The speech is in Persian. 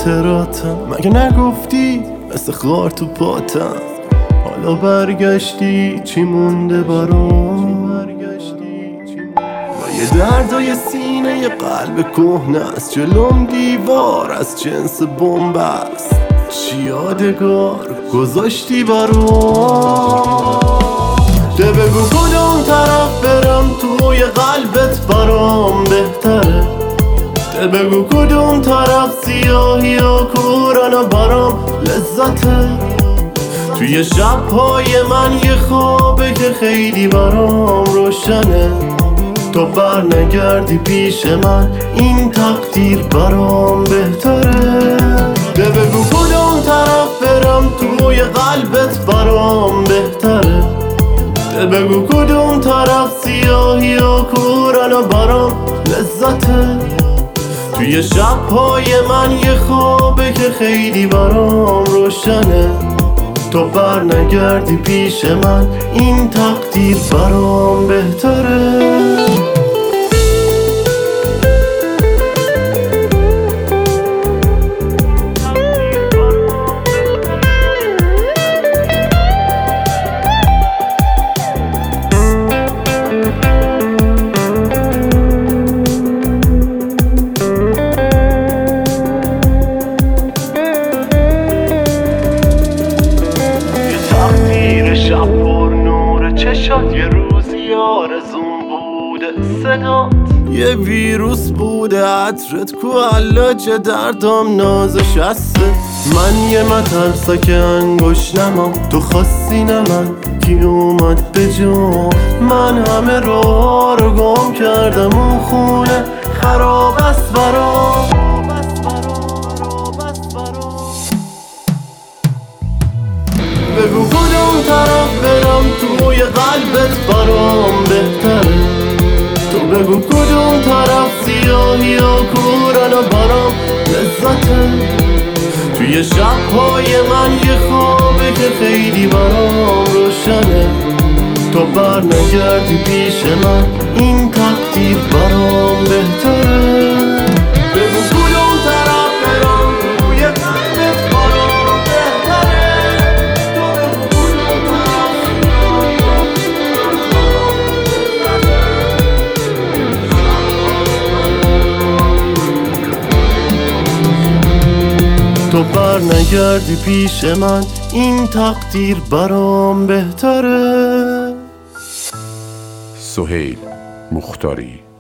خاطراتم. مگه نگفتی مثل خار تو پاتم؟ حالا برگشتی چی مونده برام؟ و یه درد و یه سینه یه قلب کهنه است، جلوم دیوار از جنس بمب است. چی یادگار گذاشتی برام؟ ده بگو کدوم طرف برم توی قلبت برام بهتره. ده بگو کدوم طرف سیاهی و کورن و برام لذته. توی شبهای من یه خوابه که خیلی برام روشنه. تو بر نگردی پیش من این تقدیر برام بهتره. ده بگو کدوم طرف برم توی قلبت برام بهتره. ده بگو کدوم طرف سیاهی و کورن و برام لذته. توی شبهای من یه خوابه که خیلی برام روشنه. تو بر نگردی پیش من این تقدیر برام بهتره. شب پر نور چشات یه روزی آرزون بوده صدات. یه ویروس بوده عطرت کو علاج دردام نازش هسته. من یه مترسک انگشتمم تو خواستی نه من کی اومد به جا. من همه راه رو گم کردم اون خونه خراب است برام. بگو کدوم طرف برم توی قلبت برام بهتره. تو بگو کدوم طرف سیاهی و کورن و برام لذته. توی شبهای من یه خوابه که خیلی برام روشنه. تو بر نگردی پیش من این تقدیر برام بهتره. بگو کدوم طرف برم توی قلبت برام بهتره. تو بر نگردی پیش من این تقدیر برام بهتره. سهیل مختاری